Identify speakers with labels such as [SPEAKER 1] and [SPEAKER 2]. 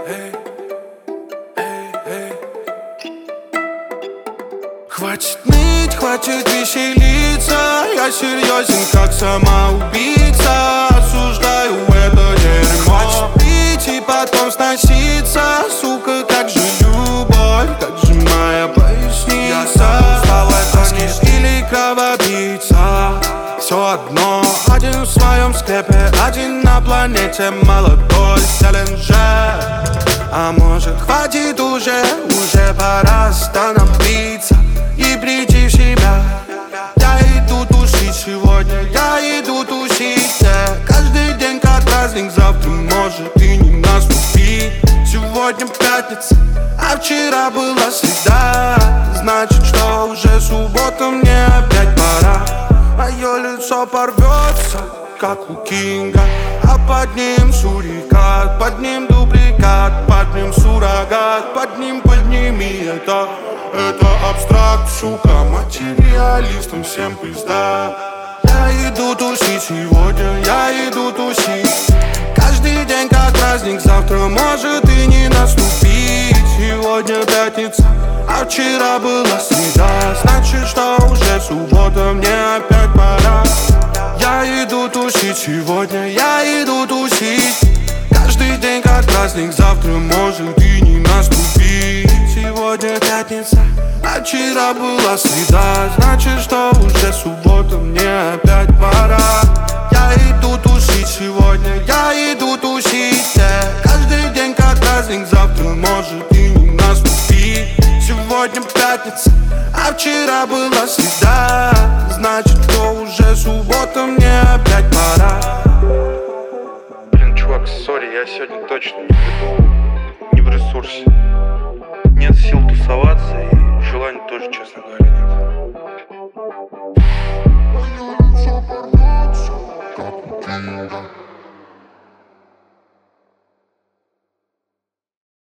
[SPEAKER 1] Хватит ныть, хватит веселиться. Я серьезен, как самоубийца. Осуждаю это дерьмо. Хватит пить и потом сноситься. Сука, как же любовь, как же моя поясница. Стала тоски или кровопийца. Все одно, один в своем склепе, один на планете молодой Селенджер. А может хватит уже пора остановиться и прийти в себя. Я иду тусить сегодня, я иду тусить. Каждый день как праздник, завтра может и не наступить. Сегодня пятница, а вчера была среда. Значит, что уже суббота, мне опять пора. Мое лицо порвется, как у Кинга, а под ним сурикат, под ним дубликат, под ним суррогат, под ним подними это абстракт, сука, материалистам всем пизда. Я иду тусить сегодня, я иду тусить. Каждый день как праздник, завтра может и не наступить. Сегодня пятница, а вчера была среда. Значит, что уже суббота, мне опять пора. Я иду тусить сегодня, я иду тусить. Каждый день как праздник, завтра может и не наступить. Сегодня пятница, а вчера была среда. Значит, что уже суббота, мне опять пора. Я иду тусить сегодня, я иду тусить. Каждый день как праздник, завтра может и не наступить. Сегодня пятница, а вчера была среда. Значит, что уже суббота, мне опять пора.
[SPEAKER 2] Блин, чувак, сори, я сегодня точно не в ресурсе. Нет сил тусоваться и желания тоже, честно говоря, нет.
[SPEAKER 3] Мое лицо порвется, как у Кинга.